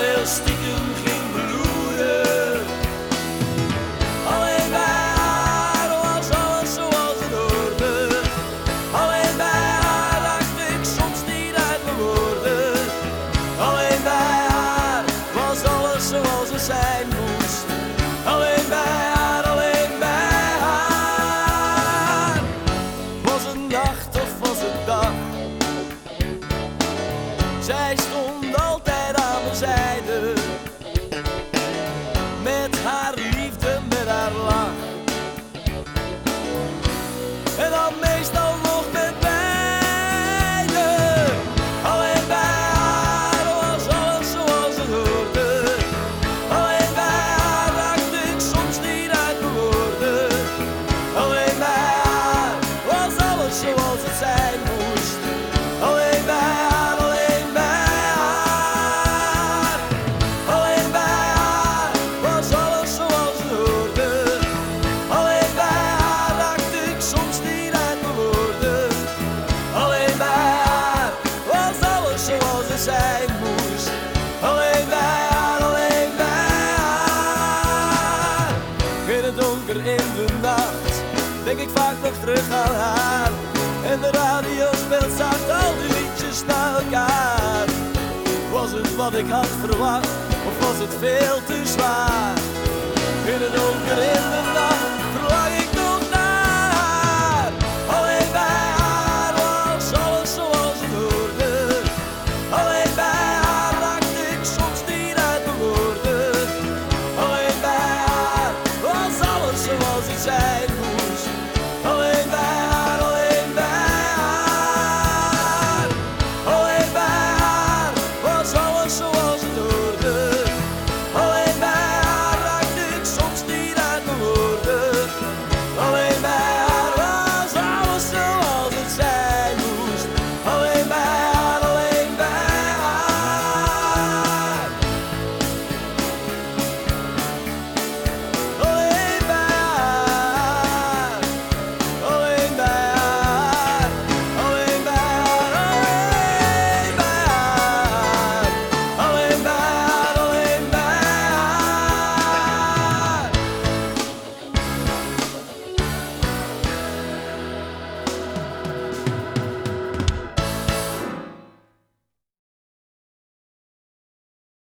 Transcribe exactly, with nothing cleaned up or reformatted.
heel stiekem ging beloeren. Alleen bij haar was alles zoals het hoorde. Alleen bij haar raakte ik soms niet uit mijn woorden. Alleen bij haar was alles zoals het zijn moest. Alleen bij haar, alleen bij haar. Was het nacht of was het dag? Zij stond altijd aan mijn zijde. Met haar liefde, met haar lach. En dan meestal nog met beide. Alleen bij haar was alles zoals het hoorde. Alleen bij haar raakte ik soms niet uit mijn woorden. Alleen bij haar was alles zoals het zijn moest. Alleen bij haar, alleen bij haar. Alleen bij haar was alles zoals het hoorde. Alleen bij haar raakte ik soms niet uit mijn woorden. Alleen bij haar was alles zoals het zijn moest. Alleen bij haar, alleen bij haar. In het donker in de nacht denk ik vaak nog terug aan haar. En de radio speelt zacht al die liedjes naar elkaar. Was het wat ik had verwacht, of was het veel te zwaar? In het donker in de nacht verlang ik